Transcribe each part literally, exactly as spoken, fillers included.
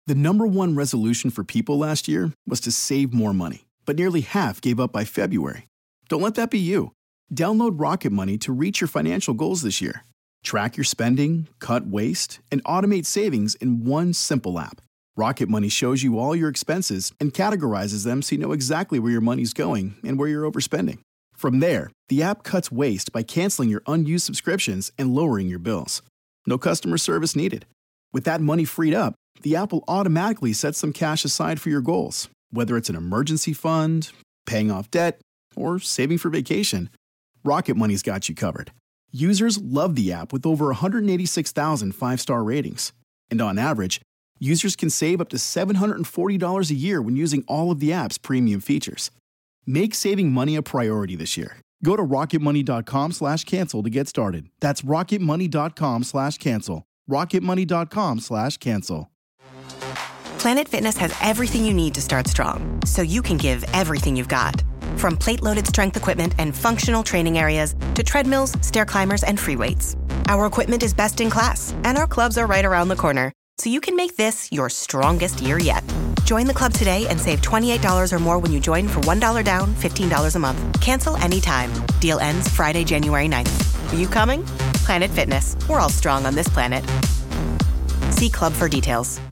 The number one resolution for people last year was to save more money, but nearly half gave up by February. Don't let that be you. Download Rocket Money to reach your financial goals this year. Track your spending, cut waste, and automate savings in one simple app. Rocket Money shows you all your expenses and categorizes them so you know exactly where your money's going and where you're overspending. From there, the app cuts waste by canceling your unused subscriptions and lowering your bills. No customer service needed. With that money freed up, the app will automatically set some cash aside for your goals, whether it's an emergency fund, paying off debt, or saving for vacation. Rocket Money's got you covered. Users love the app with over one hundred eighty-six thousand five-star ratings. And on average, users can save up to seven hundred forty dollars a year when using all of the app's premium features. Make saving money a priority this year. Go to rocketmoney.com slash cancel to get started. That's rocketmoney.com slash cancel. rocketmoney.com slash cancel. Planet Fitness has everything you need to start strong, so you can give everything you've got. From plate-loaded strength equipment and functional training areas to treadmills, stair climbers, and free weights. Our equipment is best in class, and our clubs are right around the corner, so you can make this your strongest year yet. Join the club today and save twenty-eight dollars or more when you join for one dollar down, fifteen dollars a month. Cancel anytime. Deal ends Friday, January ninth. Are you coming? Planet Fitness. We're all strong on this planet. See club for details.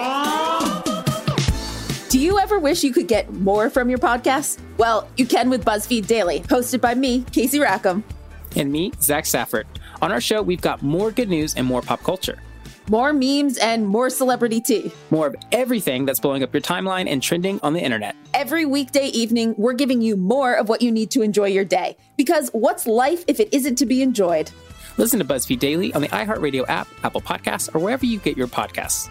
Do you ever wish you could get more from your podcast? Well, you can with BuzzFeed Daily, hosted by me, Casey Rackham. And me, Zach Safford. On our show, we've got more good news and more pop culture. More memes and more celebrity tea. More of everything that's blowing up your timeline and trending on the internet. Every weekday evening, we're giving you more of what you need to enjoy your day. Because what's life if it isn't to be enjoyed? Listen to BuzzFeed Daily on the iHeartRadio app, Apple Podcasts, or wherever you get your podcasts.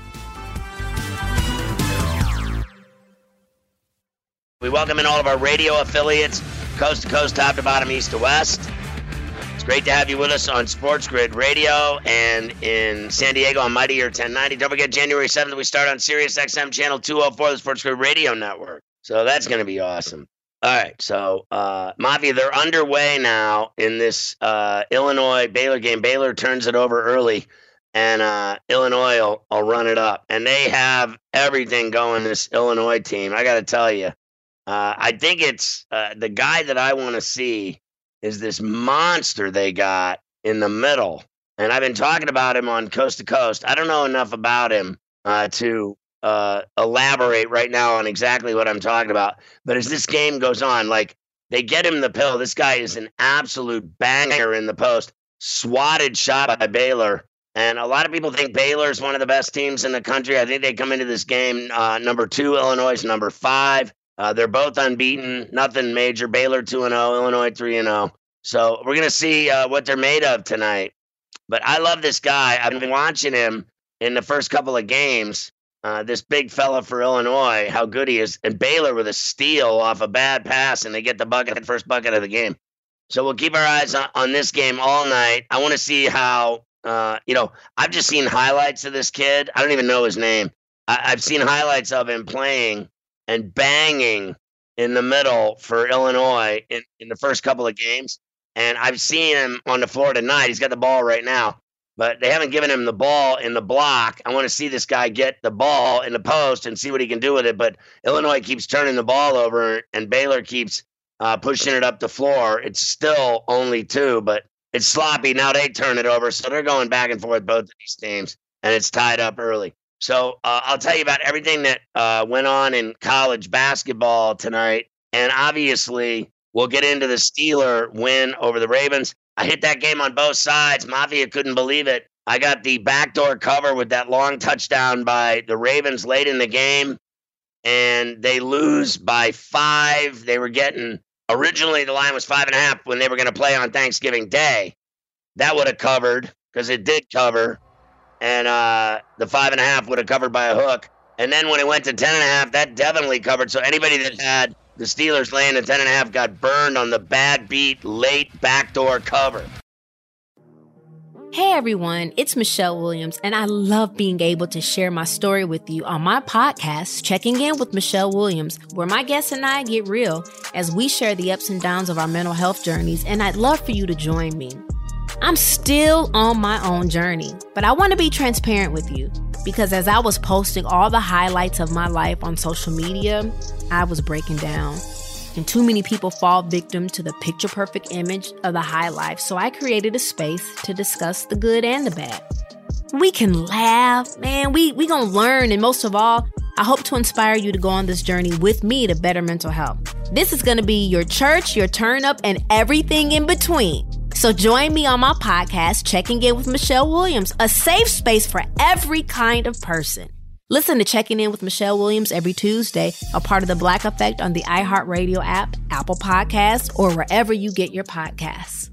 We welcome in all of our radio affiliates, coast to coast, top to bottom, east to west. It's great to have you with us on Sports Grid Radio and in San Diego on Mighty Air ten ninety. Don't forget, January seventh, we start on Sirius X M Channel two oh four, the Sports Grid Radio Network. So that's going to be awesome. All right, so uh, Mafia, they're underway now in this uh, Illinois-Baylor game. Baylor turns it over early, and uh, Illinois will, will run it up. And they have everything going, this Illinois team. I got to tell you. Uh, I think it's uh, the guy that I want to see is this monster they got in the middle. And I've been talking about him on Coast to Coast. I don't know enough about him uh, to uh, elaborate right now on exactly what I'm talking about. But as this game goes on, like they get him the pill. This guy is an absolute banger in the post. Swatted shot by Baylor. And a lot of people think Baylor is one of the best teams in the country. I think they come into this game uh, number two, Illinois is number five. Uh, they're both unbeaten, nothing major. Baylor two and oh, Illinois three and oh. So we're going to see uh, what they're made of tonight. But I love this guy. I've been watching him in the first couple of games, uh, this big fella for Illinois, how good he is. And Baylor with a steal off a bad pass, and they get the bucket, first bucket of the game. So we'll keep our eyes on, on this game all night. I want to see how, uh, you know, I've just seen highlights of this kid. I don't even know his name. I, I've seen highlights of him playing and banging in the middle for Illinois in, in the first couple of games. And I've seen him on the floor tonight. He's got the ball right now, but they haven't given him the ball in the block. I want to see this guy get the ball in the post and see what he can do with it. But Illinois keeps turning the ball over, and Baylor keeps uh, pushing it up the floor. It's still only two, but it's sloppy. Now they turn it over, so they're going back and forth, both of these teams, and it's tied up early. So uh, I'll tell you about everything that uh, went on in college basketball tonight. And obviously, we'll get into the Steeler win over the Ravens. I hit that game on both sides. Mafia couldn't believe it. I got the backdoor cover with that long touchdown by the Ravens late in the game. And they lose by five. They were getting, originally the line was five and a half when they were going to play on Thanksgiving Day. That would have covered, because it did cover. And uh, the five and a half would have covered by a hook. And then when it went to ten and a half, that definitely covered. So anybody that had the Steelers laying at ten and a half got burned on the bad beat late backdoor cover. Hey everyone, it's Michelle Williams, and I love being able to share my story with you on my podcast, Checking In with Michelle Williams, where my guests and I get real as we share the ups and downs of our mental health journeys, and I'd love for you to join me. I'm still on my own journey, but I want to be transparent with you. because as I was posting all the highlights of my life on social media, I was breaking down. And too many people fall victim to the picture-perfect image of the high life, so I created a space to discuss the good and the bad. We can laugh, man, we we gonna learn, and most of all, I hope to inspire you to go on this journey with me to better mental health. This is gonna be your church, your turn up, and everything in between. So join me on my podcast, Checking In with Michelle Williams, a safe space for every kind of person. Listen to Checking In with Michelle Williams every Tuesday, a part of the Black Effect on the iHeartRadio app, Apple Podcasts, or wherever you get your podcasts.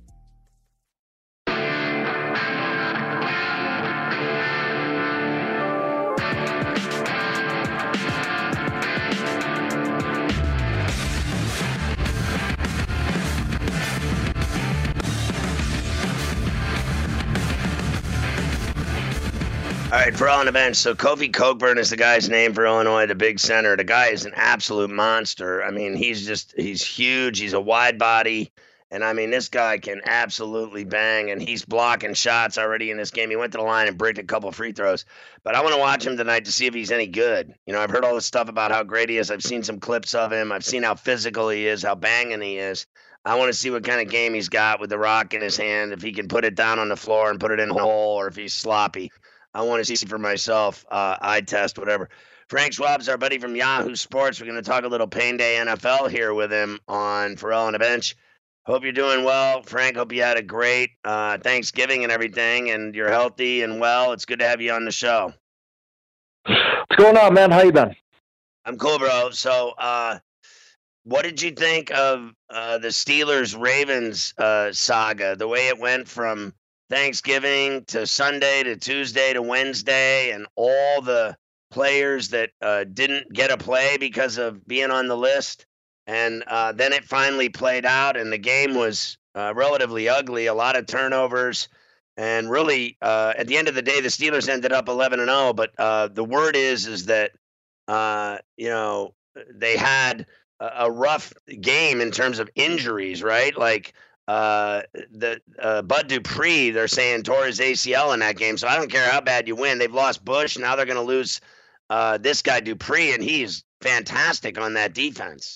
All right, for on the bench. So Kofi Cockburn is the guy's name for Illinois, the big center. The guy is an absolute monster. I mean, he's just, he's huge. He's a wide body. And I mean, this guy can absolutely bang, and he's blocking shots already in this game. He went to the line and bricked a couple free throws. But I want to watch him tonight to see if he's any good. You know, I've heard all this stuff about how great he is. I've seen some clips of him. I've seen how physical he is, how banging he is. I want to see what kind of game he's got with the rock in his hand, if he can put it down on the floor and put it in a hole, or if he's sloppy. I want to see for myself, uh, eye test, whatever. Frank Schwab's our buddy from Yahoo Sports. We're going to talk a little Pain Day N F L here with him on Pharrell on the Bench. Hope you're doing well, Frank. Hope you had a great uh, Thanksgiving and everything, and you're healthy and well. It's good to have you on the show. What's going on, man? How you been? I'm cool, bro. So uh, what did you think of uh, the Steelers-Ravens uh, saga, the way it went from Thanksgiving to Sunday to Tuesday to Wednesday, and all the players that uh, didn't get a play because of being on the list? And uh, then it finally played out, and the game was uh, relatively ugly, a lot of turnovers. And really, uh, at the end of the day, the Steelers ended up eleven and oh. But uh, the word is is that, uh, you know, they had a, a rough game in terms of injuries, right? Like, Uh, the uh, Bud Dupree, they're saying, tore his A C L in that game. So I don't care how bad you win. They've lost Bush. Now they're going to lose uh, this guy Dupree, and he's fantastic on that defense.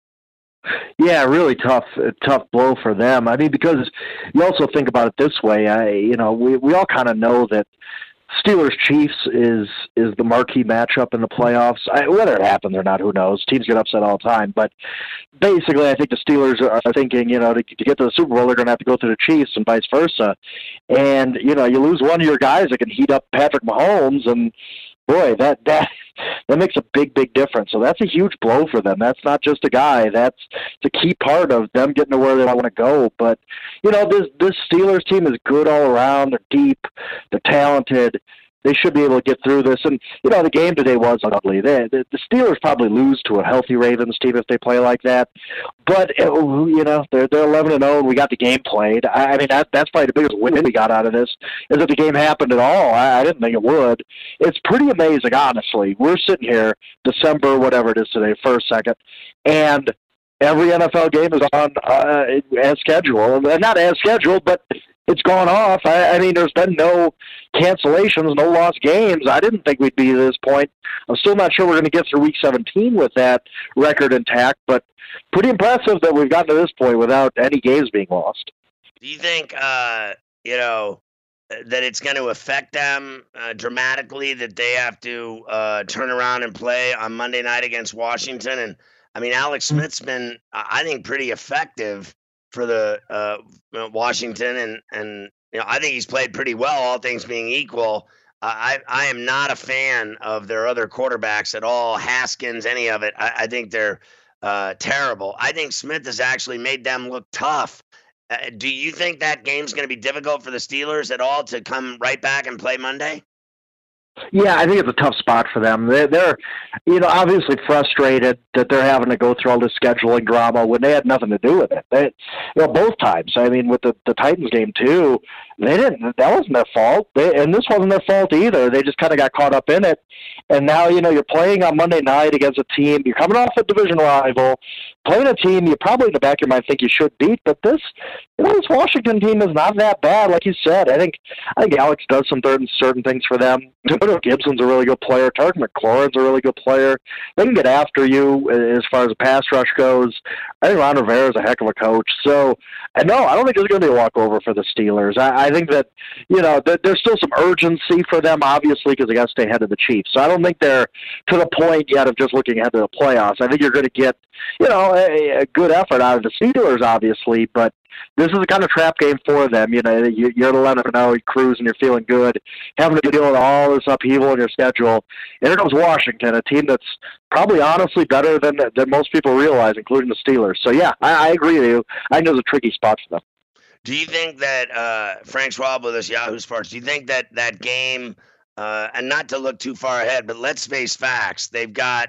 Yeah, really tough, tough blow for them. I mean, because you also think about it this way. I, you know, we we all kind of know that Steelers Chiefs is is the marquee matchup in the playoffs. I, whether it happens or not, who knows? Teams get upset all the time, but basically, I think the Steelers are thinking, you know, to, to get to the Super Bowl, they're going to have to go through the Chiefs and vice versa. And you know, you lose one of your guys that can heat up Patrick Mahomes, and boy, that that that makes a big, big difference. So that's a huge blow for them. That's not just a guy. That's the key part of them getting to where they want to go. But, you know, this this Steelers team is good all around. They're deep. They're talented. They should be able to get through this. And, you know, the game today was ugly. They, the, the Steelers probably lose to a healthy Ravens team if they play like that. But, it, you know, they're they're eleven and oh, and we got the game played. I, I mean, that, that's probably the biggest win we got out of this, is that the game happened at all. I, I didn't think it would. It's pretty amazing, honestly. We're sitting here, December, whatever it is today, first, second, and every N F L game is on uh, as scheduled. Not as scheduled, but it's gone off. I, I mean, there's been no cancellations, no lost games. I didn't think we'd be at this point. I'm still not sure we're going to get through Week seventeen with that record intact, but pretty impressive that we've gotten to this point without any games being lost. Do you think, uh, you know, that it's going to affect them uh, dramatically, that they have to uh, turn around and play on Monday night against Washington? And, I mean, Alex Smith's been, I think, pretty effective for the uh, Washington, and and you know, I think he's played pretty well, all things being equal. Uh, I I am not a fan of their other quarterbacks at all, Haskins, any of it. I, I think they're uh, terrible. I think Smith has actually made them look tough. Uh, do you think that game's going to be difficult for the Steelers at all to come right back and play Monday? Yeah, I think it's a tough spot for them. They're, they're, you know, obviously frustrated that they're having to go through all this scheduling drama when they had nothing to do with it. They, you know, both times. I mean, with the, the Titans game too, they didn't. That wasn't their fault, they, and this wasn't their fault either. They just kind of got caught up in it, and now you know you're playing on Monday night against a team. You're coming off a division rival, playing a team you probably in the back of your mind think you should beat. But this, you know, this Washington team is not that bad, like you said. I think I think Alex does some certain certain things for them. Dodo Gibson's a really good player. Tarek McLaurin's a really good player. They can get after you as far as the pass rush goes. I think Ron Rivera is a heck of a coach. So, and no, I don't think there's going to be a walkover for the Steelers. I, I think that, you know, that there's still some urgency for them, obviously, because they got to stay ahead of the Chiefs. So I don't think they're to the point yet of just looking ahead to the playoffs. I think you're going to get, you know, a, a good effort out of the Steelers, obviously, but this is a kind of trap game for them. You know, you're at eleven and oh, you're cruising, you're feeling good, having to deal with all this upheaval in your schedule. And here comes Washington, a team that's probably honestly better than than most people realize, including the Steelers. So, yeah, I, I agree with you. I think there's a tricky spot for them. Do you think that, uh, Frank Schwab with us, Yahoo Sports, do you think that that game, uh, and not to look too far ahead, but let's face facts, they've got,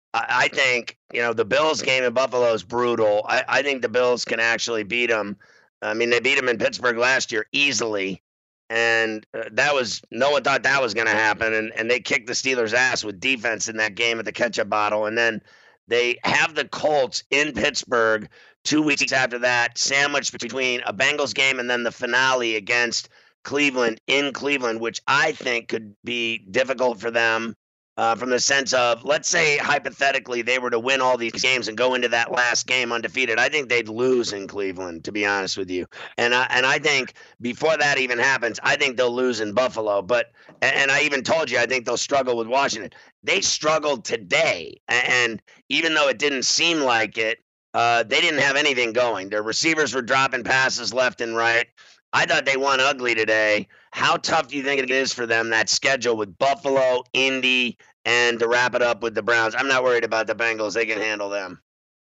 I think, you know, the Bills game in Buffalo is brutal. I, I think the Bills can actually beat them. I mean, they beat them in Pittsburgh last year easily, and uh, that was no one thought that was going to happen, and, and they kicked the Steelers' ass with defense in that game at the ketchup bottle, and then they have the Colts in Pittsburgh two weeks after that, sandwiched between a Bengals game and then the finale against Cleveland in Cleveland, which I think could be difficult for them. Uh, from the sense of, let's say, hypothetically, they were to win all these games and go into that last game undefeated. I think they'd lose in Cleveland, to be honest with you. And I, and I think before that even happens, I think they'll lose in Buffalo. But and I even told you, I think they'll struggle with Washington. They struggled today. And even though it didn't seem like it, uh, they didn't have anything going. Their receivers were dropping passes left and right. I thought they won ugly today. How tough do you think it is for them, that schedule with Buffalo, Indy, and to wrap it up with the Browns? I'm not worried about the Bengals. They can handle them.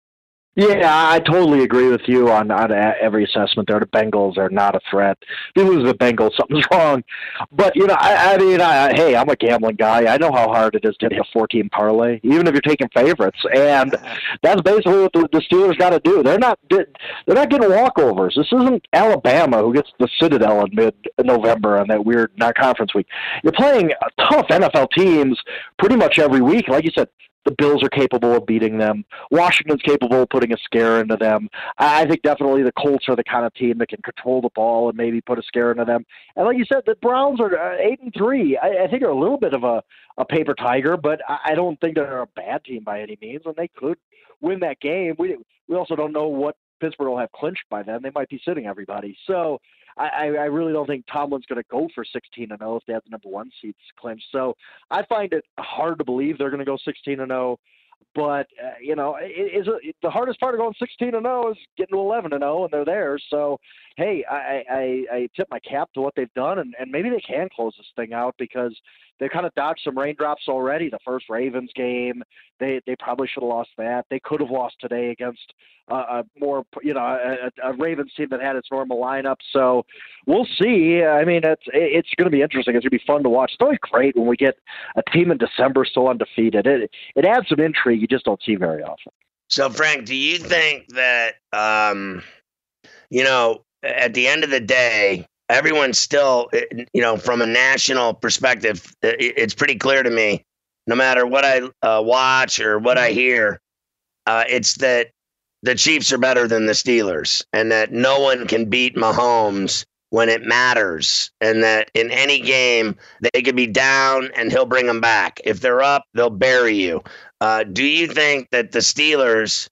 Yeah, I totally agree with you on, on every assessment there. The Bengals are not a threat. If you lose the Bengals, something's wrong. But, you know, I, I mean, I, hey, I'm a gambling guy. I know how hard it is to hit a four-team parlay, even if you're taking favorites. And that's basically what the, the Steelers got to do. They're not they're not getting walkovers. This isn't Alabama, who gets the Citadel in mid-November on that weird non-conference week. You're playing tough N F L teams pretty much every week. Like you said, the Bills are capable of beating them. Washington's capable of putting a scare into them. I think definitely the Colts are the kind of team that can control the ball and maybe put a scare into them. And like you said, the Browns are uh, eight and three. I, I think they're a little bit of a, a paper tiger, but I, I don't think they're a bad team by any means, and they could win that game. We we also don't know what Pittsburgh will have clinched by then. They might be sitting everybody. So I, I really don't think Tomlin's going to go for sixteen and oh if they have the number one seeds clinched. So I find it hard to believe they're going to go sixteen and oh. But, uh, you know, it, it, the hardest part of going sixteen and oh is getting to eleven and oh, and they're there. So, hey, I, I, I tip my cap to what they've done, and, and maybe they can close this thing out because they kind of dodged some raindrops already. The first Ravens game, they they probably should have lost that. They could have lost today against uh, a more, you know, a, a Ravens team that had its normal lineup. So we'll see. I mean, it's it's going to be interesting. It's going to be fun to watch. It's always great when we get a team in December still undefeated. It it adds some intrigue you just don't see very often. So, Frank, do you think that, um, you know, at the end of the day, everyone's still, you know, from a national perspective, it's pretty clear to me, no matter what I uh, watch or what I hear, uh, it's that the Chiefs are better than the Steelers and that no one can beat Mahomes when it matters, and that in any game they could be down and he'll bring them back. If they're up, they'll bury you. Uh, do you think that the Steelers,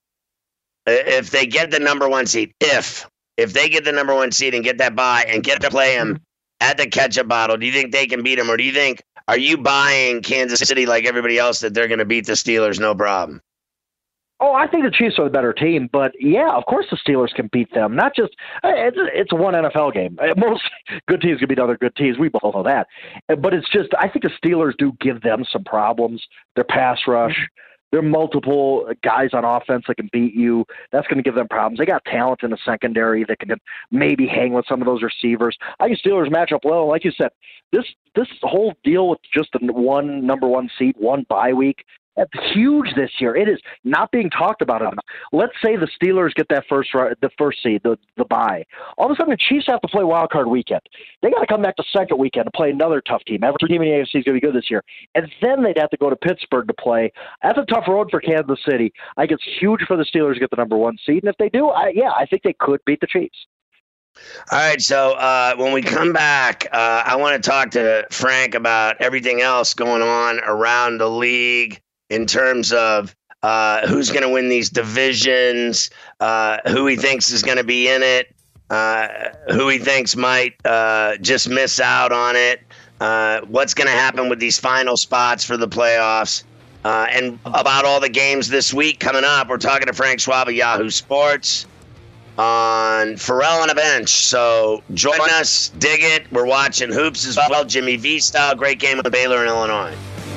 if they get the number one seed, if if they get the number one seed and get that bye and get to play him at the ketchup bottle, do you think they can beat him, or do you think, are you buying Kansas City like everybody else that they're going to beat the Steelers no problem? Oh, I think the Chiefs are the better team, but yeah, of course the Steelers can beat them. Not just it's it's one N F L game. Most good teams can beat other good teams. We both know that, but it's just I think the Steelers do give them some problems. Their pass rush, there are multiple guys on offense that can beat you. That's going to give them problems. They got talent in the secondary that can maybe hang with some of those receivers. I think Steelers match up well. Like you said, this this whole deal with just the one number one seed, one bye week. It's huge this year. It is not being talked about enough. Let's say the Steelers get that first the first seed, the the bye. All of a sudden, the Chiefs have to play wild card weekend. They got to come back the second weekend to play another tough team. Every team in the A F C is going to be good this year, and then they'd have to go to Pittsburgh to play. That's a tough road for Kansas City. I think it's huge for the Steelers to get the number one seed, and if they do, I, yeah, I think they could beat the Chiefs. All right, so uh, when we come back, uh, I want to talk to Frank about everything else going on around the league in terms of uh, who's going to win these divisions, uh, who he thinks is going to be in it, uh, who he thinks might uh, just miss out on it, uh, what's going to happen with these final spots for the playoffs, uh, and about all the games this week coming up. We're talking to Frank Schwab of Yahoo Sports on Pharrell on a Bench. So join us, dig it. We're watching hoops as well. Jimmy V style, great game with Baylor and Illinois.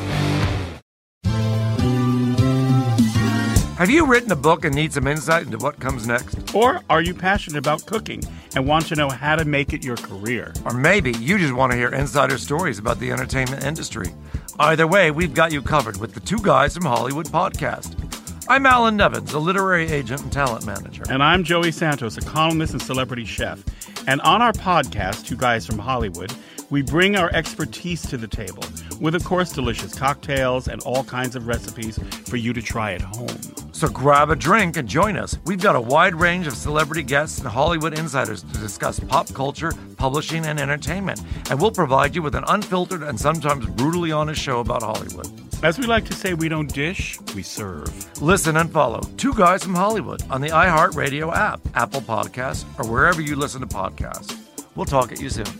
Have you written a book and need some insight into what comes next? Or are you passionate about cooking and want to know how to make it your career? Or maybe you just want to hear insider stories about the entertainment industry. Either way, we've got you covered with the Two Guys from Hollywood podcast. I'm Alan Nevins, a literary agent and talent manager. And I'm Joey Santos, a columnist and celebrity chef. And on our podcast, Two Guys from Hollywood, we bring our expertise to the table with, of course, delicious cocktails and all kinds of recipes for you to try at home. So grab a drink and join us. We've got a wide range of celebrity guests and Hollywood insiders to discuss pop culture, publishing, and entertainment. And we'll provide you with an unfiltered and sometimes brutally honest show about Hollywood. As we like to say, we don't dish, we serve. Listen and follow Two Guys from Hollywood on the iHeartRadio app, Apple Podcasts, or wherever you listen to podcasts. We'll talk at you soon.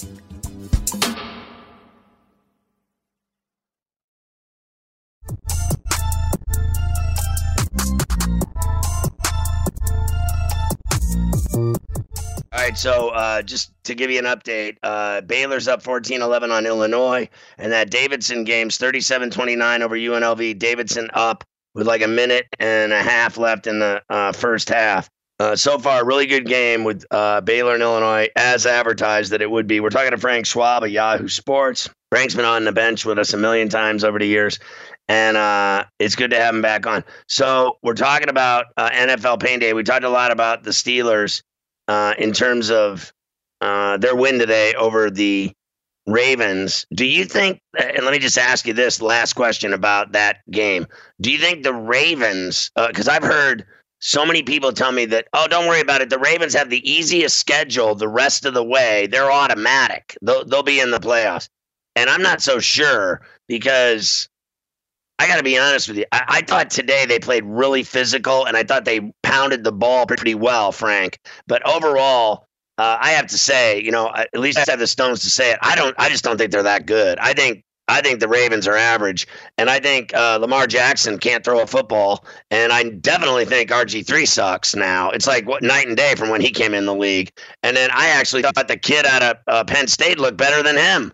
All right, so uh, just to give you an update, uh, Baylor's up fourteen eleven on Illinois, and that Davidson game's thirty-seven twenty-nine over U N L V. Davidson up with like a minute and a half left in the uh, first half. Uh, so far, a really good game with uh, Baylor and Illinois, as advertised that it would be. We're talking to Frank Schwab of Yahoo Sports. Frank's been on the bench with us a million times over the years, and uh, it's good to have him back on. So we're talking about uh, N F L Pain Day. We talked a lot about the Steelers uh, in terms of uh, their win today over the Ravens. Do you think, and let me just ask you this last question about that game. Do you think the Ravens, because uh, I've heard so many people tell me that, oh, don't worry about it. The Ravens have the easiest schedule the rest of the way. They're automatic. They'll, they'll be in the playoffs. And I'm not so sure, because I got to be honest with you. I, I thought today they played really physical, and I thought they pounded the ball pretty well, Frank. But overall, uh, I have to say, you know, at least I have the stones to say it. I don't. I just don't think they're that good. I think I think the Ravens are average, and I think uh, Lamar Jackson can't throw a football, and I definitely think R G three sucks now. It's like what night and day from when he came in the league. And then I actually thought the kid out of uh, Penn State looked better than him.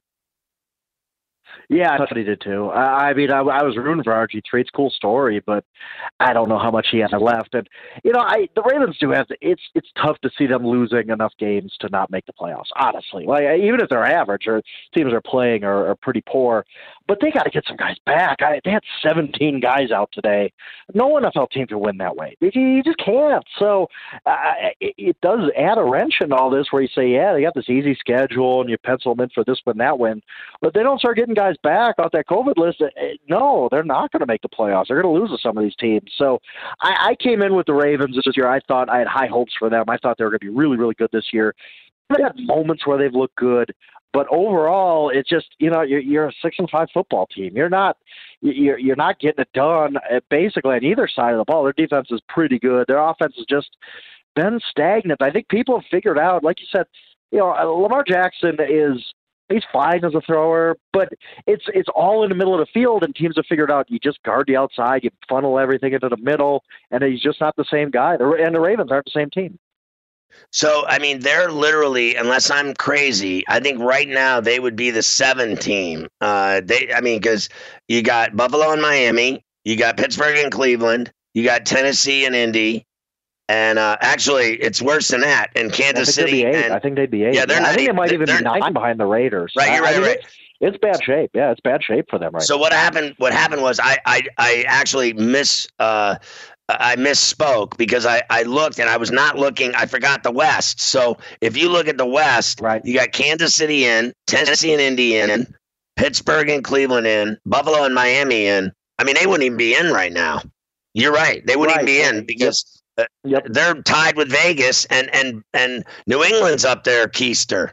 Yeah, I thought he did too. I, I mean, I, I was rooting for R G three. It's a cool story, but I don't know how much he has left. And you know, I the Ravens do have to, it's it's tough to see them losing enough games to not make the playoffs. Honestly, like even if they're average or teams are playing are, are pretty poor, but they got to get some guys back. I, they had seventeen guys out today. No N F L team can win that way. You, you just can't. So uh, it, it does add a wrench in all this, where you say, yeah, they got this easy schedule and you pencil them in for this win, that win, but they don't start getting guys back off that COVID list. No, they're not going to make the playoffs. They're going to lose to some of these teams. So I, I came in with the Ravens this year. I thought I had high hopes for them. I thought they were going to be really, really good this year. They had moments where they've looked good, but overall, it's just, you know, you're, you're a six and five football team. You're not, you're, you're not getting it done basically on either side of the ball. Their defense is pretty good. Their offense has just been stagnant. I think people have figured out, like you said, you know, Lamar Jackson is, he's fine as a thrower, but it's it's all in the middle of the field, and teams have figured out you just guard the outside, you funnel everything into the middle, and he's just not the same guy. And the Ravens aren't the same team. So, I mean, they're literally, unless I'm crazy, I think right now they would be the seven team. Uh, they, I mean, because you got Buffalo and Miami, you got Pittsburgh and Cleveland, you got Tennessee and Indy. And uh, actually, it's worse than that. In Kansas I City, and, I think they'd be eight. Yeah, they're yeah, not. I think eight, it might even they're, be nine behind the Raiders. Right, you're I right, mean, right. it's bad shape. Yeah, it's bad shape for them right so now. what happened? What happened was I I, I actually miss uh, I misspoke because I, I looked and I was not looking. I forgot the West. So if you look at the West, right. you got Kansas City in, Tennessee and Indy in, Pittsburgh and Cleveland in, Buffalo and Miami in. I mean, they wouldn't even be in right now. You're right. They wouldn't right. even be in because yep. Yep. they're tied with Vegas and, and, and New England's up there, Keister.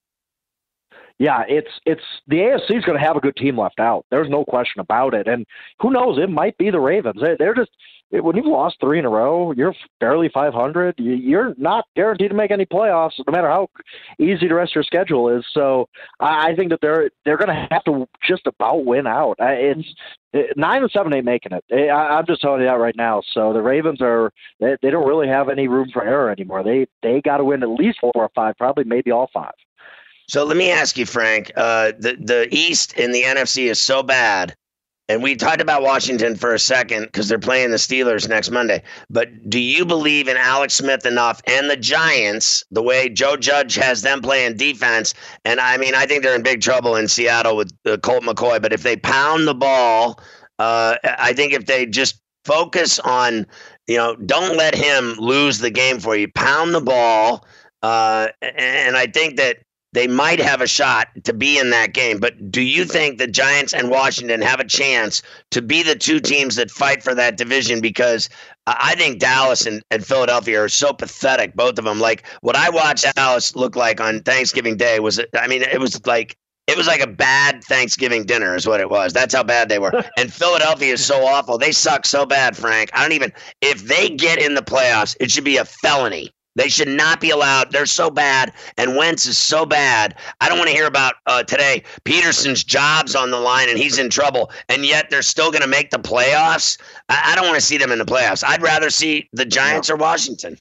Yeah, it's it's the A F C is going to have a good team left out. There's no question about it. And who knows? It might be the Ravens. They, they're just when you've lost three in a row, you're barely five hundred. You're not guaranteed to make any playoffs, no matter how easy the rest of your schedule is. So I think that they're they're going to have to just about win out. It's nine and seven ain't making it. I'm just telling you that right now. So the Ravens are they, they don't really have any room for error anymore. They they got to win at least four or five, probably maybe all five. So let me ask you, Frank, uh, the, the East in the N F C is so bad, and we talked about Washington for a second because they're playing the Steelers next Monday, but do you believe in Alex Smith enough and the Giants, the way Joe Judge has them playing defense? And, I mean, I think they're in big trouble in Seattle with uh, Colt McCoy, but if they pound the ball, uh, I think if they just focus on, you know, don't let him lose the game for you, pound the ball, uh, and I think that they might have a shot to be in that game. But do you think the Giants and Washington have a chance to be the two teams that fight for that division? Because I think Dallas and, and Philadelphia are so pathetic, both of them. Like what I watched Dallas look like on Thanksgiving Day was, I mean, it was like, it was like a bad Thanksgiving dinner is what it was. That's how bad they were. And Philadelphia is so awful. They suck so bad, Frank. I don't even, if they get in the playoffs, it should be a felony. They should not be allowed. They're so bad, and Wentz is so bad. I don't want to hear about uh, today. Peterson's job's on the line, and he's in trouble, and yet they're still going to make the playoffs. I, I don't want to see them in the playoffs. I'd rather see the Giants no. or Washington.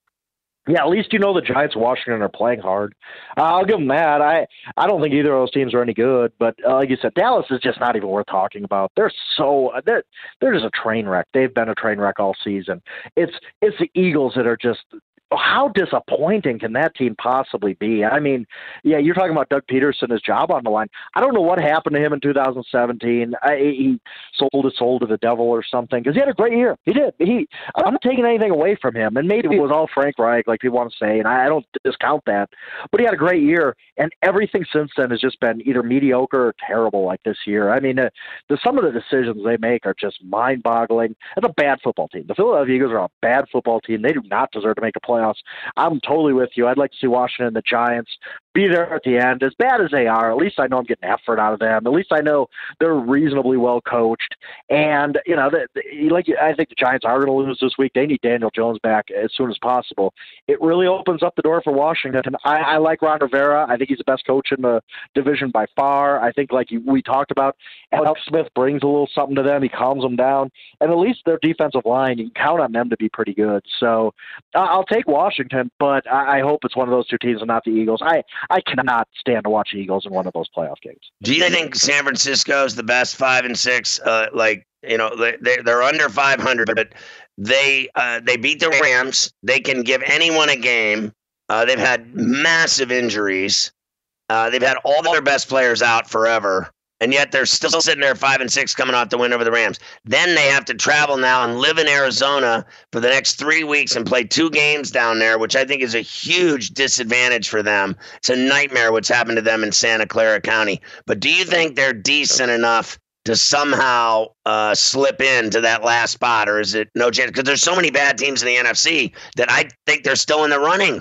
Yeah, at least you know the Giants and Washington are playing hard. Uh, I'll give them that. I, I don't think either of those teams are any good, but uh, like you said, Dallas is just not even worth talking about. They're so they're they're just a train wreck. They've been a train wreck all season. It's it's the Eagles that are just. How disappointing can that team possibly be? I mean, yeah, you're talking about Doug Peterson, his job on the line. I don't know what happened to him in two thousand seventeen. I, he sold his soul to the devil or something because he had a great year. He did. He. I'm not taking anything away from him, and maybe it was all Frank Reich, like people want to say, and I, I don't discount that. But he had a great year, and everything since then has just been either mediocre or terrible. Like this year, I mean, uh, the, some of the decisions they make are just mind-boggling. It's a bad football team. The Philadelphia Eagles are a bad football team. They do not deserve to make a play. I'm totally with you. I'd like to see Washington and the Giants be there at the end. As bad as they are, at least I know I'm getting effort out of them. At least I know they're reasonably well coached. And, you know, the, the, like I think the Giants are going to lose this week. They need Daniel Jones back as soon as possible. It really opens up the door for Washington. I, I like Ron Rivera. I think he's the best coach in the division by far. I think, like we talked about, Alex Smith brings a little something to them. He calms them down. And at least their defensive line, you can count on them to be pretty good. So I'll take Washington, but I hope it's one of those two teams and not the Eagles. I, I cannot stand to watch the Eagles in one of those playoff games. Do you think San Francisco is the best five and six? Uh, like, you know, they, they're under five hundred, but they uh, they beat the Rams. They can give anyone a game. Uh, they've had massive injuries. Uh, they've had all their best players out forever. And yet they're still sitting there five and six coming off the win over the Rams. Then they have to travel now and live in Arizona for the next three weeks and play two games down there, which I think is a huge disadvantage for them. It's a nightmare what's happened to them in Santa Clara County. But do you think they're decent enough to somehow uh, slip into that last spot, or is it no chance? Because there's so many bad teams in the N F C that I think they're still in the running.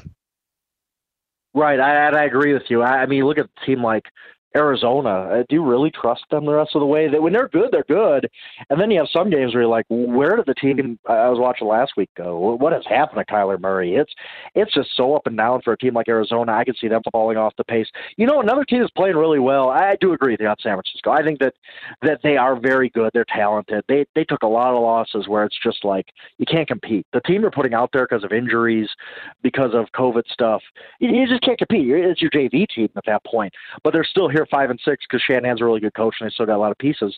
Right, I, I agree with you. I, I mean, look at a team like Arizona. Do you really trust them the rest of the way? They, when they're good, they're good. And then you have some games where you're like, where did the team I was watching last week go? What has happened to Kyler Murray? It's it's just so up and down for a team like Arizona. I can see them falling off the pace. You know, another team is playing really well. I do agree with you on San Francisco. I think that that they are very good. They're talented. They they took a lot of losses where it's just like you can't compete. The team they're putting out there because of injuries, because of COVID stuff, you, you just can't compete. It's your J V team at that point. But they're still here five and six because Shanahan's a really good coach and they still got a lot of pieces.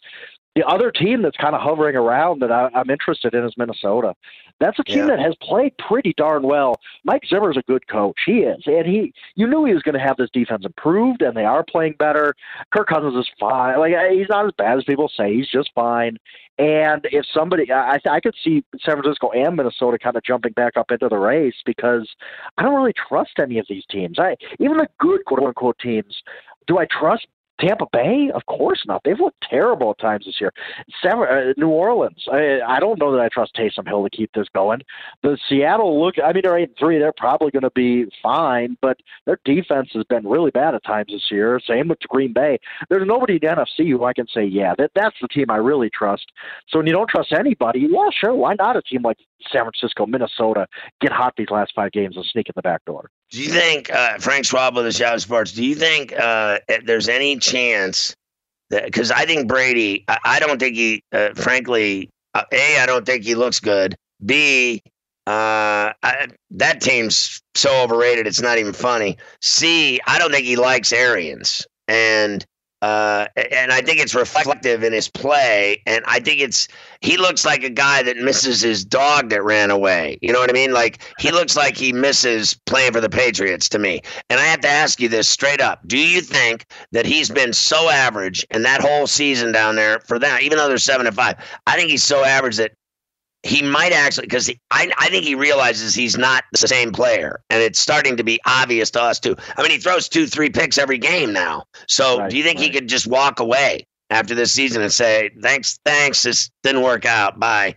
The other team that's kind of hovering around that I, I'm interested in is Minnesota. That's a team Yeah. that has played pretty darn well. Mike Zimmer's a good coach. He is. And he, you knew he was going to have this defense improved, and they are playing better. Kirk Cousins is fine. Like, he's not as bad as people say. He's just fine. And if somebody, I, I could see San Francisco and Minnesota kind of jumping back up into the race because I don't really trust any of these teams. I, even the good quote-unquote teams, do I trust Tampa Bay? Of course not. They've looked terrible at times this year. San, uh, New Orleans, I, I don't know that I trust Taysom Hill to keep this going. The Seattle look, I mean, they're eight and three. They're probably going to be fine, but their defense has been really bad at times this year. Same with Green Bay. There's nobody in the N F C who I can say, yeah, that that's the team I really trust. So when you don't trust anybody, yeah, sure, why not a team like San Francisco, Minnesota, get hot these last five games and sneak in the back door? Do you think, uh, Frank Schwab with the Yahoo Sports, do you think uh, there's any chance that, because I think Brady, I, I don't think he, uh, frankly, uh, A, I don't think he looks good. B, uh, I, that team's so overrated, it's not even funny. C, I don't think he likes Arians. And Uh, and I think it's reflective in his play. And I think it's, he looks like a guy that misses his dog that ran away. You know what I mean? Like, he looks like he misses playing for the Patriots to me. And I have to ask you this straight up. Do you think that he's been so average and that whole season down there for that, even though they're seven and five, I think he's so average that he might actually, because I, I think he realizes he's not the same player, and it's starting to be obvious to us too. I mean, he throws two, three picks every game now. So Right, do you think right. he could just walk away after this season and say, thanks, thanks, this didn't work out, bye?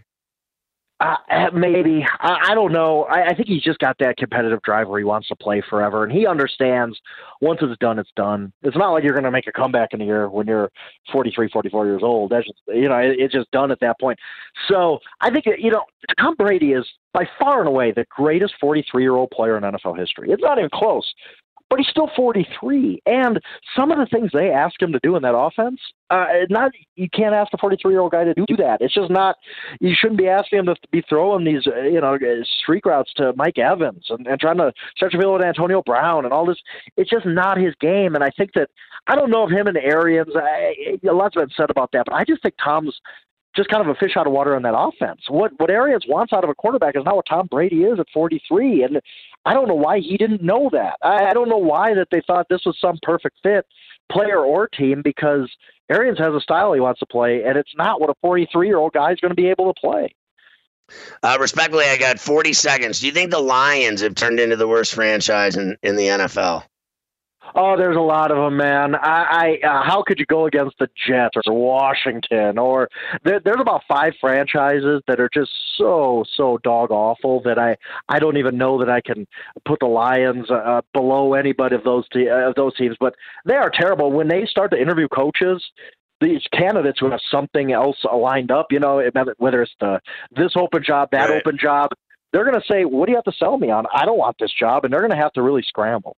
Uh, maybe. I, I don't know. I, I think he's just got that competitive drive where he wants to play forever, and he understands once it's done, it's done. It's not like you're going to make a comeback in a year when you're forty-three, forty-four years old. That's just, you know, it, it's just done at that point. So I think, you know, Tom Brady is by far and away the greatest forty-three-year-old player in N F L history. It's not even close. But he's still forty-three, and some of the things they ask him to do in that offense, uh, not you can't ask a forty-three-year-old guy to do that. It's just not. You shouldn't be asking him to be throwing these, uh, you know, streak routes to Mike Evans and, and trying to stretch the field with Antonio Brown and all this. It's just not his game, and I think that I don't know if him and Arians. I, a lot's been said about that, but I just think Tom's just kind of a fish out of water in that offense. What what Arians wants out of a quarterback is not what Tom Brady is at forty-three, and I don't know why he didn't know that. I, I don't know why that they thought this was some perfect fit, player or team, because Arians has a style he wants to play, and it's not what a forty-three-year-old guy is going to be able to play. Uh, respectfully, I got forty seconds. Do you think the Lions have turned into the worst franchise in, in the N F L? Oh, there's a lot of them, man. I, I uh, how could you go against the Jets or Washington? Or there, there's about five franchises that are just so so dog awful that I, I don't even know that I can put the Lions uh, below anybody of those te- uh, of those teams. But they are terrible when they start to interview coaches. These candidates who have something else lined up, you know, whether it's the this open job, that Right. open job, they're going to say, "What do you have to sell me on? I don't want this job," and they're going to have to really scramble.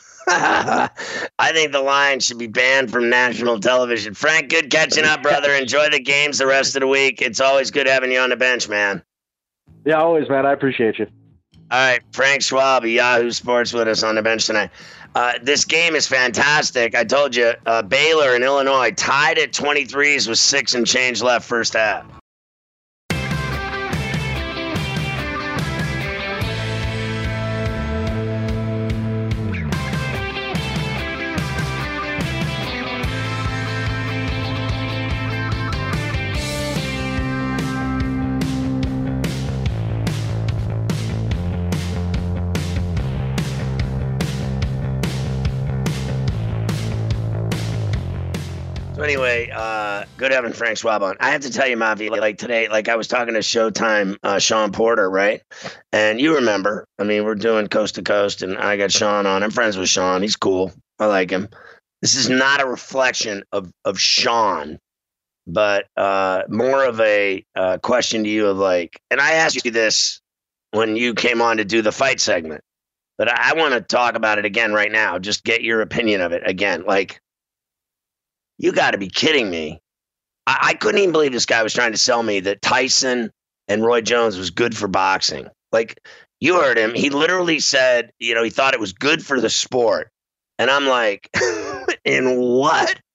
I think the Lions should be banned from national television. Frank, good catching up, brother. Enjoy the games the rest of the week. It's always good having you on the bench, man. Yeah, always, man. I appreciate you. All right, Frank Schwab, Yahoo Sports, with us on the bench tonight. Uh, this game is fantastic. I told you, uh, Baylor and Illinois tied at twenty-threes with six and change left first half. So anyway, uh, good having Frank Schwab on. I have to tell you, Mavi, like today, like I was talking to Showtime, uh, Sean Porter, right? And you remember, I mean, we're doing Coast to Coast, and I got Sean on. I'm friends with Sean. He's cool. I like him. This is not a reflection of, of Sean, but uh, more of a uh, question to you of like, and I asked you this when you came on to do the fight segment, but I, I want to talk about it again right now. Just get your opinion of it again. Like, you got to be kidding me. I, I couldn't even believe this guy was trying to sell me that Tyson and Roy Jones was good for boxing. Like, you heard him. He literally said, you know, he thought it was good for the sport. And I'm like, in what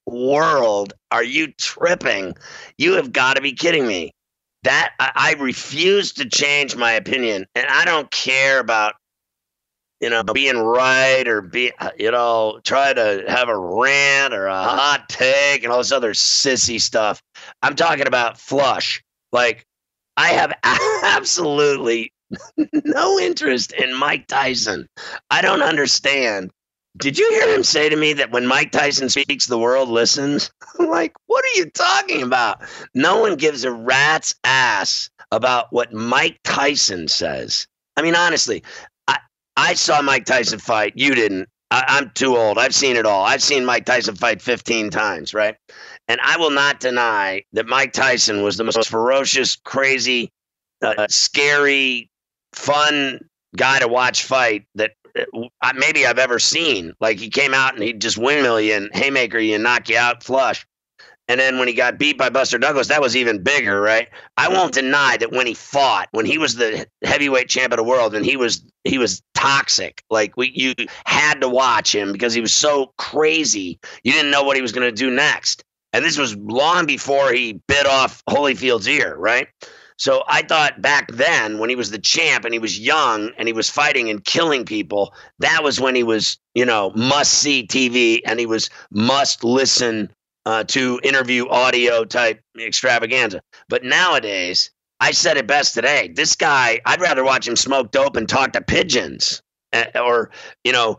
world are you tripping? You have got to be kidding me. That I, I refuse to change my opinion, and I don't care about, you know, being right or be, you know, try to have a rant or a hot take and all this other sissy stuff. I'm talking about flush. Like, I have absolutely no interest in Mike Tyson. I don't understand. Did you hear him say to me that when Mike Tyson speaks, the world listens? I'm like, what are you talking about? No one gives a rat's ass about what Mike Tyson says. I mean, honestly, I, I saw Mike Tyson fight. You didn't. I, I'm too old. I've seen it all. I've seen Mike Tyson fight fifteen times, right? And I will not deny that Mike Tyson was the most ferocious, crazy, uh, scary, fun guy to watch fight that uh, maybe I've ever seen. Like, he came out and he'd just windmill you and haymaker you and knock you out flush. And then when he got beat by Buster Douglas, that was even bigger, right? I won't deny that when he fought, when he was the heavyweight champ of the world, and he was he was toxic. Like, we you had to watch him because he was so crazy. You didn't know what he was going to do next. And this was long before he bit off Holyfield's ear, right? So I thought back then, when he was the champ and he was young and he was fighting and killing people, that was when he was, you know, must-see T V, and he was must-listen uh, to interview audio type extravaganza. But nowadays, I said it best today, this guy, I'd rather watch him smoke dope and talk to pigeons or, you know,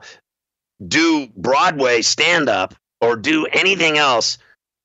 do Broadway stand-up or do anything else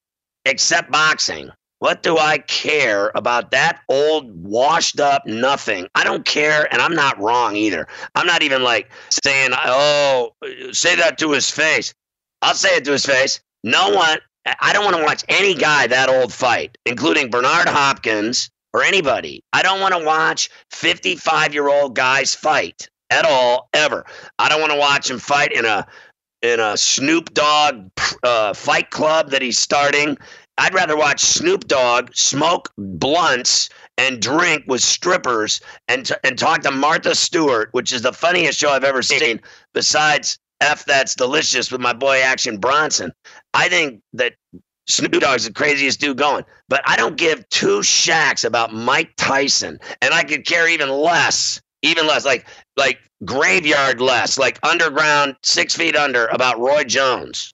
except boxing. What do I care about that old, washed up nothing? I don't care, and I'm not wrong either. I'm not even like saying, oh, say that to his face. I'll say it to his face. No one, I don't want to watch any guy that old fight, including Bernard Hopkins or anybody. I don't want to watch fifty-five-year-old guys fight at all, ever. I don't want to watch him fight in a in a Snoop Dogg uh, fight club that he's starting. I'd rather watch Snoop Dogg smoke blunts and drink with strippers and t- and talk to Martha Stewart, which is the funniest show I've ever seen, besides F That's Delicious with my boy Action Bronson. I think that Snoop Dogg's the craziest dude going, but I don't give two shacks about Mike Tyson, and I could care even less, even less, like like graveyard less, like underground, six feet under about Roy Jones.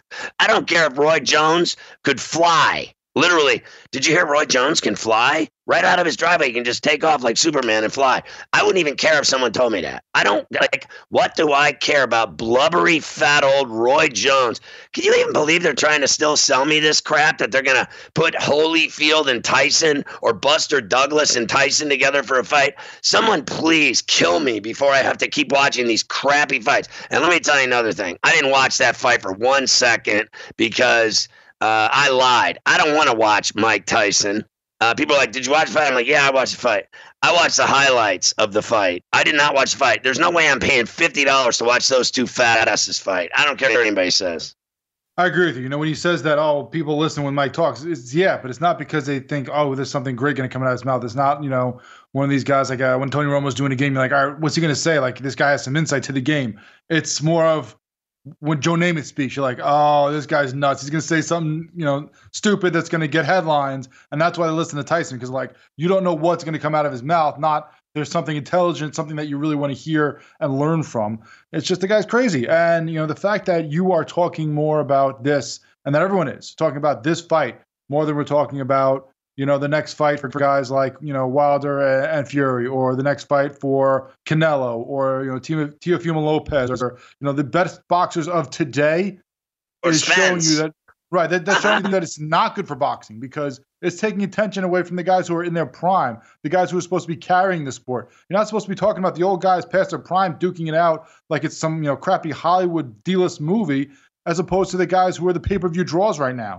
I don't care if Roy Jones could fly. Literally, did you hear Roy Jones can fly? Right out of his driveway, he can just take off like Superman and fly. I wouldn't even care if someone told me that. I don't, like, what do I care about blubbery, fat old Roy Jones? Can you even believe they're trying to still sell me this crap, that they're going to put Holyfield and Tyson or Buster Douglas and Tyson together for a fight? Someone please kill me before I have to keep watching these crappy fights. And let me tell you another thing. I didn't watch that fight for one second because uh, I lied. I don't want to watch Mike Tyson. Uh, people are like, did you watch the fight? I'm like, yeah, I watched the fight. I watched the highlights of the fight. I did not watch the fight. There's no way I'm paying fifty dollars to watch those two fat asses fight. I don't care what anybody says. I agree with you. You know, when he says that, oh, people listen when Mike talks, it's, yeah, but it's not because they think, oh, there's something great going to come out of his mouth. It's not, you know, one of these guys like uh, when Tony Romo's doing a game, you're like, all right, what's he going to say? Like, this guy has some insight to the game. It's more of when Joe Namath speaks, you're like, oh, this guy's nuts. He's going to say something, you know, stupid that's going to get headlines. And that's why they listen to Tyson, because, like, you don't know what's going to come out of his mouth, not there's something intelligent, something that you really want to hear and learn from. It's just the guy's crazy. And, you know, the fact that you are talking more about this, and that everyone is talking about this fight more than we're talking about, you know, the next fight for guys like, you know, Wilder and Fury, or the next fight for Canelo, or, you know, Teofimo Lopez, or, you know, the best boxers of today, or is Spence. showing you that, right, that, that's showing you that it's not good for boxing, because it's taking attention away from the guys who are in their prime, the guys who are supposed to be carrying the sport. You're not supposed to be talking about the old guys past their prime duking it out like it's some, you know, crappy Hollywood D-list movie, as opposed to the guys who are the pay-per-view draws right now.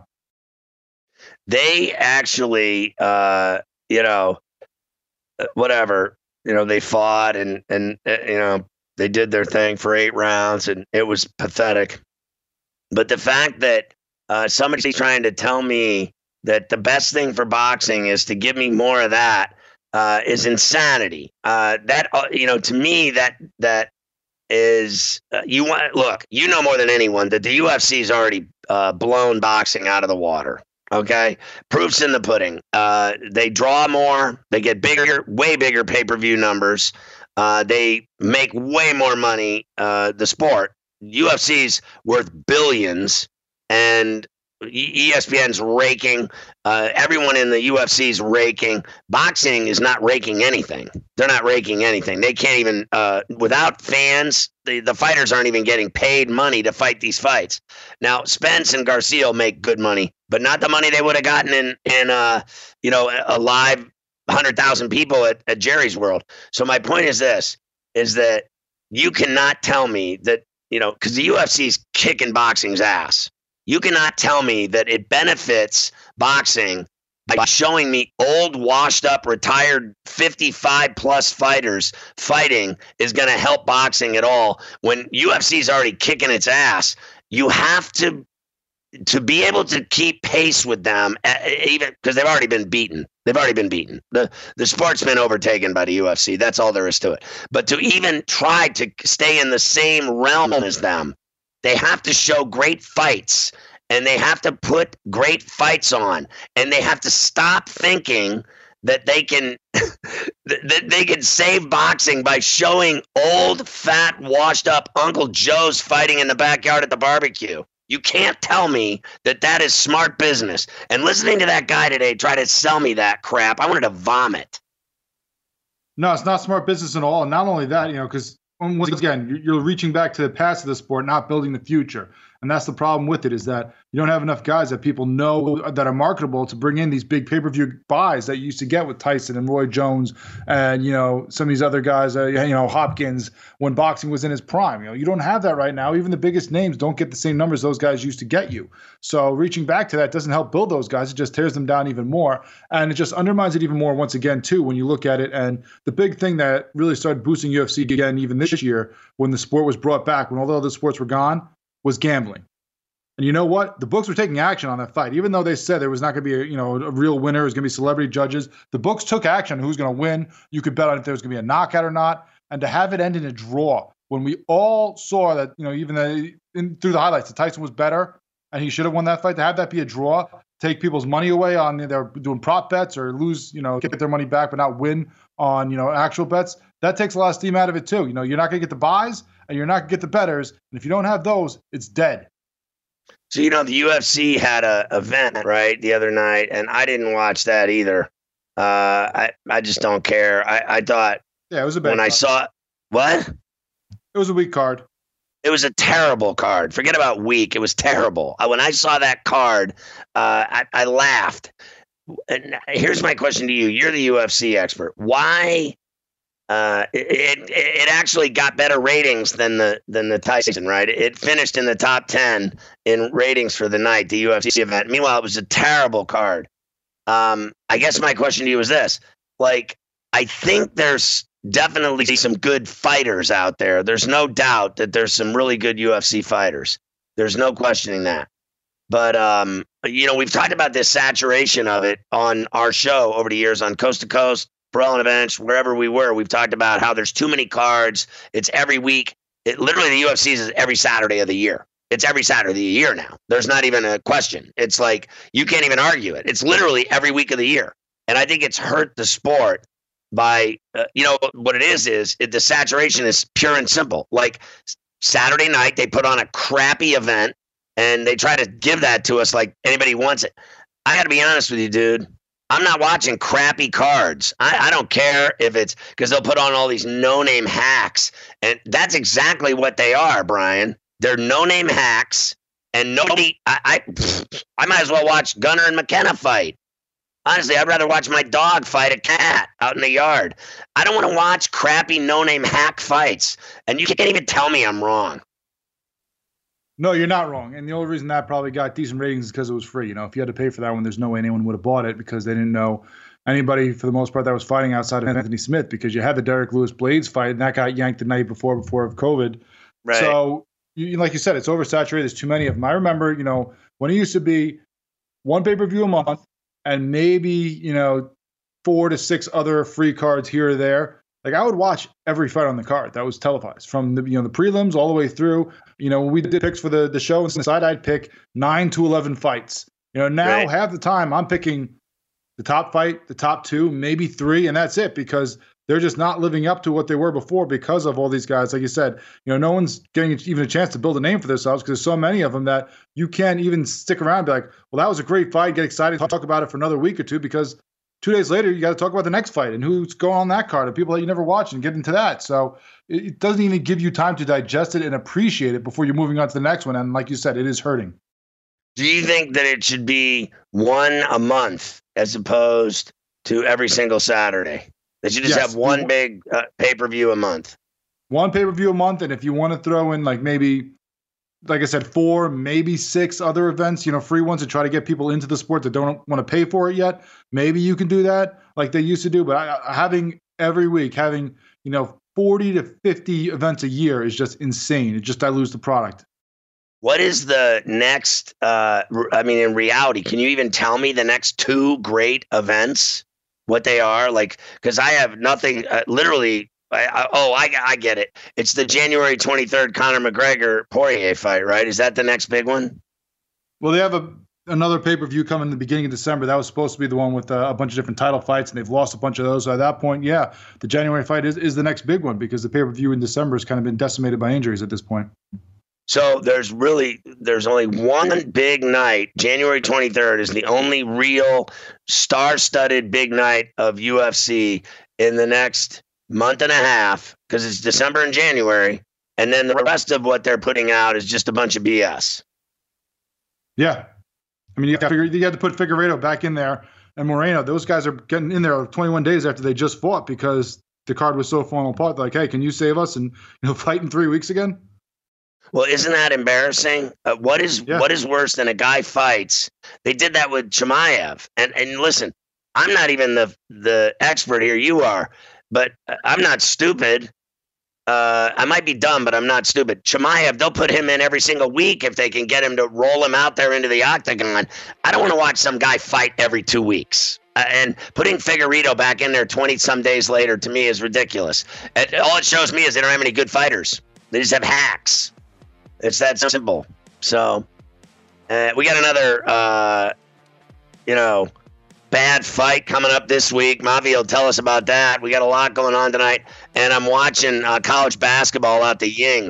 They actually, uh, you know, whatever, you know, they fought and, and, uh, you know, they did their thing for eight rounds and it was pathetic. But the fact that uh, somebody's trying to tell me that the best thing for boxing is to give me more of that uh, is insanity. Uh, that, uh, you know, to me, that, that is uh, you want look, you know more than anyone that the U F C's already uh, blown boxing out of the water. Okay, proof's in the pudding. Uh, they draw more, they get bigger, way bigger pay-per-view numbers. Uh, they make way more money. Uh, the sport, U F C's worth billions, and E S P N's raking. Uh, everyone in the U F C's raking. Boxing is not raking anything. They're not raking anything. They can't even, uh, without fans, the, the fighters aren't even getting paid money to fight these fights. Now, Spence and Garcia make good money, but not the money they would have gotten in, in uh, you know, a live one hundred thousand people at, at Jerry's World. So my point is this, is that you cannot tell me that, you know, because the U F C's kicking boxing's ass. You cannot tell me that it benefits boxing by showing me old, washed up, retired fifty-five plus fighters fighting is going to help boxing at all. When U F C's already kicking its ass, you have to to be able to keep pace with them, even because they've already been beaten. They've already been beaten. The the sport's been overtaken by the U F C. That's all there is to it. But to even try to stay in the same realm as them, they have to show great fights, and they have to put great fights on, and they have to stop thinking that they can that they can save boxing by showing old, fat, washed up Uncle Joe's fighting in the backyard at the barbecue. You can't tell me that that is smart business. And listening to that guy today try to sell me that crap, I wanted to vomit. No, it's not smart business at all. And not only that, you know, because once again, you're reaching back to the past of the sport, not building the future. And that's the problem with it, is that you don't have enough guys that people know that are marketable to bring in these big pay-per-view buys that you used to get with Tyson and Roy Jones and, you know, some of these other guys, uh, you know, Hopkins, when boxing was in his prime. You know, you don't have that right now. Even the biggest names don't get the same numbers those guys used to get you. So reaching back to that doesn't help build those guys. It just tears them down even more. And it just undermines it even more once again, too, when you look at it. And the big thing that really started boosting U F C again, even this year, when the sport was brought back, when all the other sports were gone, was gambling. And you know what? The books were taking action on that fight. Even though they said there was not going to be a, you know, a real winner, it was going to be celebrity judges, the books took action on who's going to win. You could bet on if there was going to be a knockout or not. And to have it end in a draw, when we all saw that, you know, even the, in, through the highlights, that Tyson was better and he should have won that fight, to have that be a draw, take people's money away on, they're doing prop bets, or lose, you know, get their money back but not win on, you know, actual bets, that takes a lot of steam out of it too. You know, you're not going to get the buys and you're not going to get the bettors. And if you don't have those, it's dead. So, you know, the U F C had a event, right, the other night, and I didn't watch that either. Uh, I, I just don't care. I, I thought yeah, it was a bad when card. I saw what? It was a weak card. It was a terrible card. Forget about weak. It was terrible. I, when I saw that card, uh, I, I laughed. And here's my question to you. You're the U F C expert. Why? Uh, it, it it actually got better ratings than the than the Tyson, right? It finished in the top ten in ratings for the night, the U F C event. Meanwhile, it was a terrible card. Um, I guess my question to you is this: like, I think there's definitely some good fighters out there. There's no doubt that there's some really good U F C fighters. There's no questioning that. But um, you know, we've talked about this saturation of it on our show over the years on Coast to Coast, Burrell on the Bench, wherever we were. We've talked about how there's too many cards. It's every week. It literally, the U F C is every Saturday of the year. It's every Saturday of the year now. There's not even a question. It's like, you can't even argue it. It's literally every week of the year. And I think it's hurt the sport by, uh, you know, what it is, is it, the saturation is pure and simple. Like Saturday night, they put on a crappy event and they try to give that to us like anybody wants it. I got to be honest with you, dude. I'm not watching crappy cards. I, I don't care if it's because they'll put on all these no-name hacks. And that's exactly what they are, Brian. They're no-name hacks. And nobody, I, I, I might as well watch Gunnar and McKenna fight. Honestly, I'd rather watch my dog fight a cat out in the yard. I don't want to watch crappy no-name hack fights. And you can't even tell me I'm wrong. No, you're not wrong. And the only reason that probably got decent ratings is because it was free. You know, if you had to pay for that one, there's no way anyone would have bought it because they didn't know anybody, for the most part, that was fighting outside of Anthony Smith, because you had the Derek Lewis Blades fight, and that got yanked the night before, before of COVID. Right. So, you, like you said, it's oversaturated. There's too many of them. I remember, you know, when it used to be one pay-per-view a month and maybe, you know, four to six other free cards here or there. like I would watch every fight on the card that was televised from the, you know, the prelims all the way through. You know, when we did picks for the, the show inside, I'd pick nine to eleven fights. You know, now right. half the time I'm picking the top fight, the top two, maybe three, and that's it, because they're just not living up to what they were before because of all these guys. Like you said, you know, no one's getting even a chance to build a name for themselves because there's so many of them that you can't even stick around and be like, well, that was a great fight, get excited, talk about it for another week or two, because two days later, you got to talk about the next fight and who's going on that card and people that you never watch and get into that. So it doesn't even give you time to digest it and appreciate it before you're moving on to the next one. And like you said, it is hurting. Do you think that it should be one a month as opposed to every single Saturday? They should just yes. have one big uh, pay-per-view a month. One pay-per-view a month, and if you want to throw in like maybe, like I said, four, maybe six other events, you know, free ones to try to get people into the sport that don't want to pay for it yet, maybe you can do that like they used to do. But I, having every week, having, you know, forty to fifty events a year is just insane. It just dilutes the product. What is the next, uh, I mean, in reality, can you even tell me the next two great events, what they are? Like, because I have nothing, uh, literally, I, I, oh, I, I get it. It's the January twenty-third Conor McGregor-Poirier fight, right? Is that the next big one? Well, they have a another pay-per-view coming in the beginning of December. That was supposed to be the one with uh, a bunch of different title fights, and they've lost a bunch of those. So at that point, yeah, the January fight is, is the next big one because the pay-per-view in December has kind of been decimated by injuries at this point. So there's really, there's only one big night. January twenty-third is the only real star-studded big night of U F C in the next month and a half, because it's December and January. And then the rest of what they're putting out is just a bunch of B S. Yeah. I mean, you have to, figure, you have to put Figueiredo back in there and Moreno. Those guys are getting in there twenty-one days after they just fought because the card was so falling apart. They're like, hey, can you save us and, you know, fight in three weeks again? Well, isn't that embarrassing? Uh, what is yeah. what is worse than a guy fights? They did that with Chimaev. And and listen, I'm not even the the expert here. You are, but I'm not stupid. Uh, I might be dumb, but I'm not stupid. Chimaev, they'll put him in every single week if they can get him to roll him out there into the octagon. I don't want to watch some guy fight every two weeks. Uh, and putting Figueiredo back in there twenty some days later to me is ridiculous. It, all it shows me is they don't have any good fighters. They just have hacks. It's that simple. So uh, we got another, uh, you know, bad fight coming up this week. Mavi will tell us about that. We got a lot going on tonight. And I'm watching uh, college basketball out the Ying.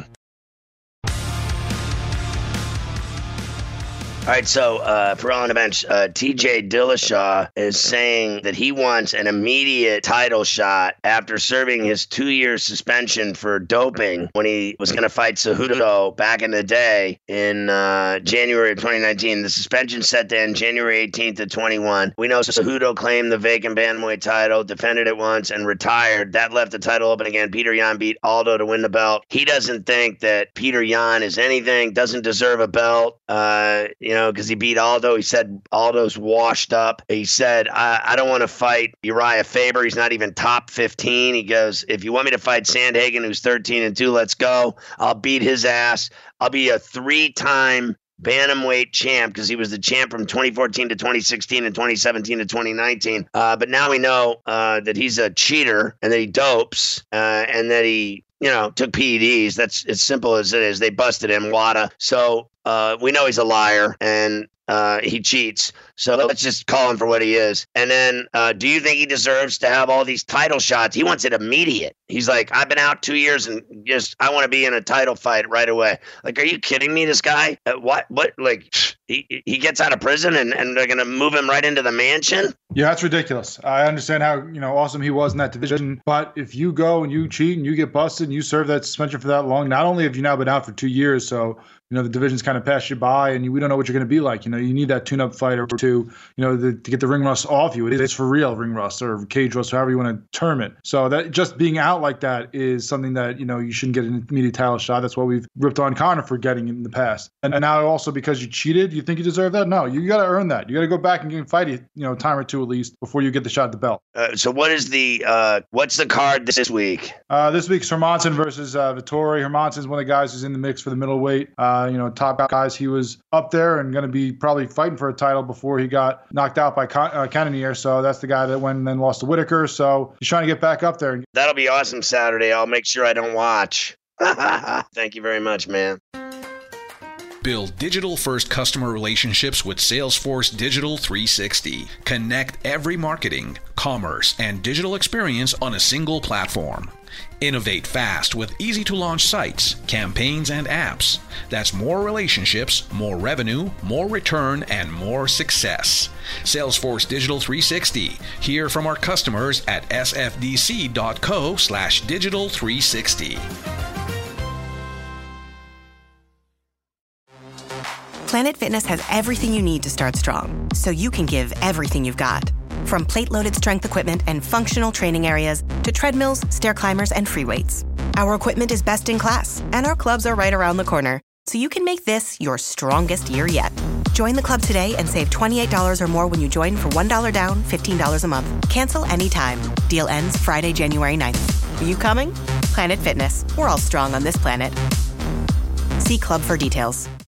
All right, so uh, for on the bench, uh, T J Dillashaw is saying that he wants an immediate title shot after serving his two-year suspension for doping when he was going to fight Cejudo back in the day in uh, January of twenty nineteen. The suspension set to end January eighteenth of twenty-one. We know Cejudo claimed the vacant bantamweight title, defended it once, and retired. That left the title open again. Peter Yan beat Aldo to win the belt. He doesn't think that Peter Yan is anything, doesn't deserve a belt. Uh, you know, because he beat Aldo. He said Aldo's washed up. He said, I, I don't want to fight Uriah Faber. He's not even top fifteen. He goes, if you want me to fight Sandhagen, who's thirteen and two, let's go. I'll beat his ass. I'll be a three-time bantamweight champ because he was the champ from twenty fourteen to twenty sixteen and twenty seventeen to twenty nineteen. Uh, but now we know uh, that he's a cheater and that he dopes uh, and that he, you know, took P E Ds. That's as simple as it is. They busted him, WADA. So uh, we know he's a liar and uh, he cheats. So let's just call him for what he is. And then uh, do you think he deserves to have all these title shots? He wants it immediate. He's like, I've been out two years and just I want to be in a title fight right away. Like, are you kidding me, this guy? Uh, what? What? Like, he, he gets out of prison and, and they're going to move him right into the mansion? Yeah, that's ridiculous. I understand how, you know, awesome he was in that division. But if you go and you cheat and you get busted and you serve that suspension for that long, not only have you now been out for two years, so, you know, the division's kind of passed you by and you, we don't know what you're going to be like. You know, you need that tune-up fight or two, you know, the, to get the ring rust off you. It is for real ring rust or cage rust, however you want to term it. So that just being out like that is something that, you know, you shouldn't get an immediate title shot. That's what we've ripped on Conor for getting in the past. And, and now also because you cheated, you think you deserve that? No, you got to earn that. You got to go back and fight it, you know, a time or two at least before you get the shot at the belt. Uh, so what is the, uh, what's the card this week? Uh, this week's Hermanson versus uh, Vettori. Hermanson's one of the guys who's in the mix for the middleweight. Uh, Uh, you know, top guys, he was up there and going to be probably fighting for a title before he got knocked out by Con- uh, Cannonier. So that's the guy that went and then lost to Whitaker. So he's trying to get back up there. That'll be awesome Saturday. I'll make sure I don't watch. Thank you very much, man. Build digital-first customer relationships with Salesforce Digital three sixty. Connect every marketing, commerce, and digital experience on a single platform. Innovate fast with easy-to-launch sites, campaigns, and apps. That's more relationships, more revenue, more return, and more success. Salesforce Digital three sixty. Hear from our customers at sfdc.co slash digital 360. Planet Fitness has everything you need to start strong, so you can give everything you've got. From plate-loaded strength equipment and functional training areas to treadmills, stair climbers, and free weights. Our equipment is best in class, and our clubs are right around the corner, so you can make this your strongest year yet. Join the club today and save twenty-eight dollars or more when you join for one dollar down, fifteen dollars a month. Cancel anytime. Deal ends Friday, January ninth. Are you coming? Planet Fitness. We're all strong on this planet. See club for details.